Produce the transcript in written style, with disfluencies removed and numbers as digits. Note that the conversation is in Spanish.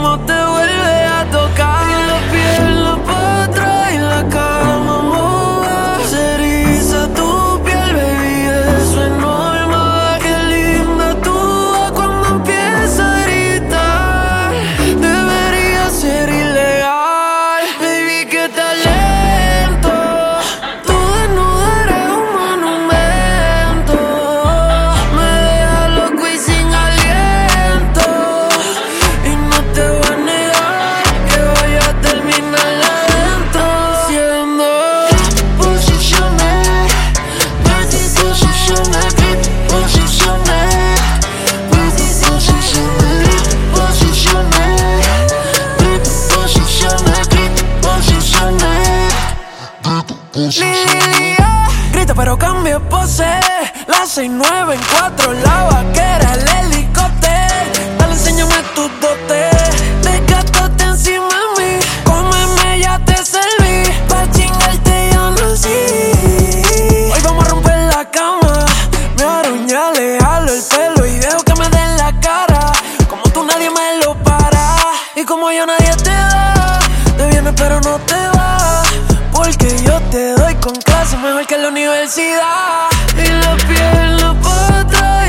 cómo te vuelve a tocar. Y la pierna para atrás y la cama moja. Se eriza tu piel, baby, eso es normal. Qué linda tú vas cuando empieza a gritar. Debería ser ilegal, baby, qué talento. Tu desnuda eres un monumento. Me deja loco y sin aliento. Y no te voy a negar que voy a terminar adentro siendo posiciones, posiciones, posiciones, Lilia, grita pero cambia pose. La 6'9" en 4, la vaquera, el helicóptero. Dale, enséñame tus dotes. Desgátate encima de mí. Cómeme, ya te serví. Pa' chingarte yo nací. Hoy vamos a romper la cama. Me aruña, le jalo el pelo y dejo que me den la cara. Como tú nadie me lo para. Y como yo nadie te da. Te vienes pero no te vas. Porque yo te doy con clase mejor que en la universidad. Y la pierna para atrás